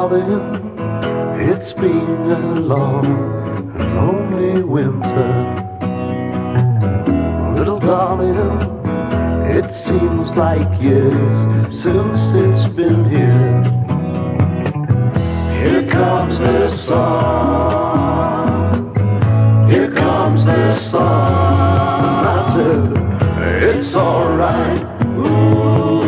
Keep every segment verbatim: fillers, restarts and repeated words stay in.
darling, it's been a long and lonely winter. Little darling, it seems like years since it's been here. Here comes the sun, here comes the sun. I said, it's alright. Ooh.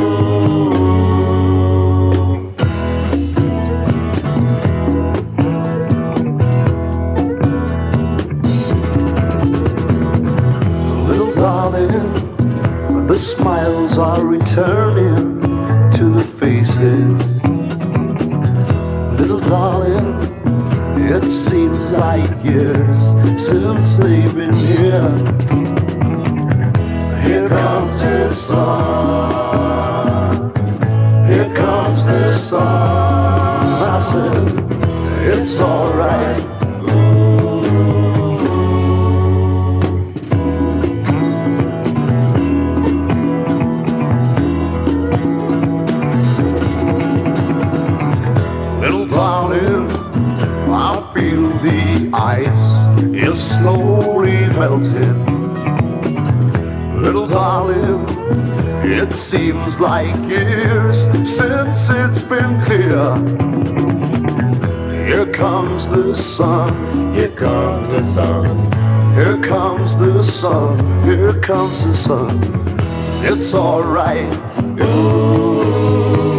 Little darling, the smiles are returning to the faces. Little darling, it seems like years since they've been here. Here comes the sun, here comes the sun. I said, it's alright. Darling, I feel the ice is slowly melting. Little darling, it seems like years since it's been here. Here comes the sun, Here comes the sun, here comes the sun, here comes the sun. It's alright. Ooh.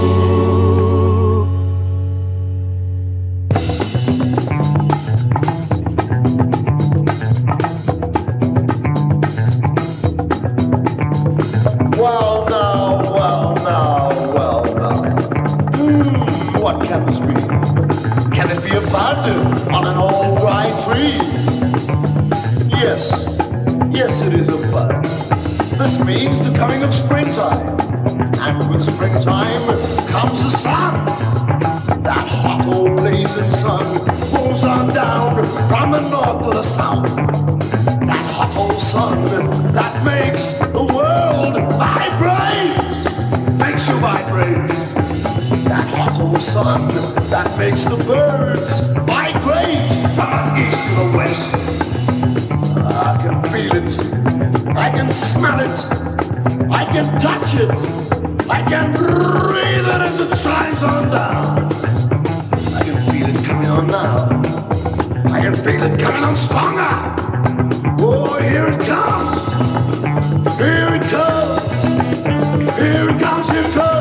Well now, well now, well now. Hmm, what can this be? Can it be a bud on an old rye tree? Yes, yes it is a bud. This means the coming of springtime. And with springtime comes the sun. That hot old blazing sun moves on down from the north to the south. That hot old sun that makes the world vibrate, makes you vibrate. That hot old sun that makes the birds migrate from the east to the west. I can feel it, I can smell it, I can touch it, I can breathe it as it shines on down. I can feel it coming on now, I can feel it coming on stronger. Oh, here it comes, here it comes, here it comes, here it comes.